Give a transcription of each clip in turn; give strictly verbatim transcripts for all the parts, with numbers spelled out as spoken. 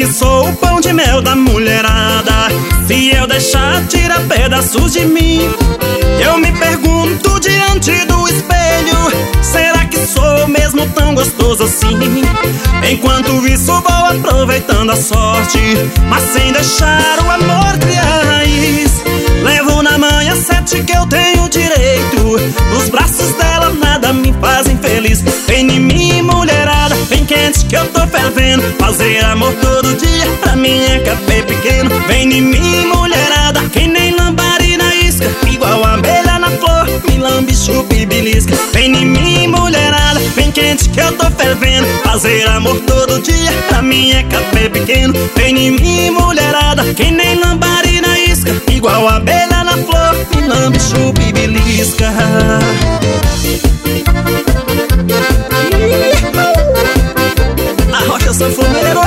sou o pão de mel da mulherada. Se eu deixar, tira pedaços de mim. Eu me pergunto diante do espelho, será que sou mesmo tão gostoso assim? Enquanto isso vou aproveitando a sorte, mas sem deixar o amor criar raiz. Levo na manhã sete que eu tenho direito, nos braços dela nada me faz infeliz. Vem em mim, mulherada, bem quente que eu tô fervendo. Fazer amor todo dia pra mim é café pequeno. Vem em mim, mulherada, que nem lambarina isca, igual abelha na flor, me lambe, chupa e belisca. Vem em mim, mulherada, bem quente que eu tô fervendo. Fazer amor todo dia pra mim é café pequeno. Vem em mim, mulherada, que nem lambarina isca, igual abelha na flor, me lambe, chupa e belisca. Arrocha sanfoneiro.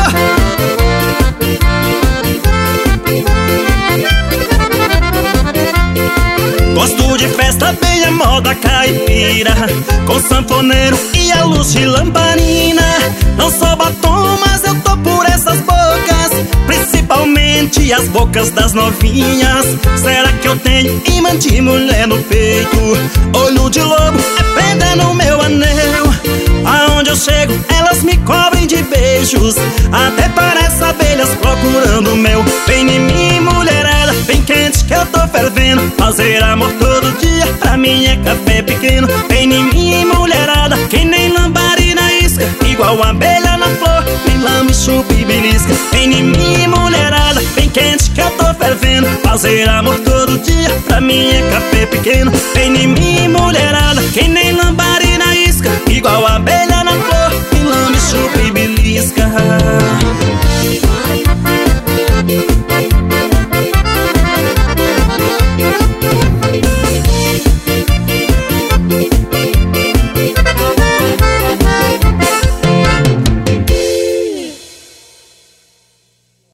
Gosto de festa bem a moda caipira, com sanfoneiro e a luz de lamparina. Não sou batom, mas eu tô por essas bocas, principalmente as bocas das novinhas. Será que eu tenho imã de mulher no peito? Olho de lobo é prenda no meu anel. Aonde eu chego, elas me cobrem de beijos, até parece abelhas procurando mel. Vem em mim, mulherada, bem quente que eu tô fervendo. Fazer amor todo dia pra mim é café pequeno. Vem em mim, mulherada, que nem lambarina isca, igual abelha na flor, me lame, chupa e belisca. Vem em mim, mulherada, bem quente que eu tô fervendo. Fazer amor todo dia pra mim é café pequeno. Vem em mim,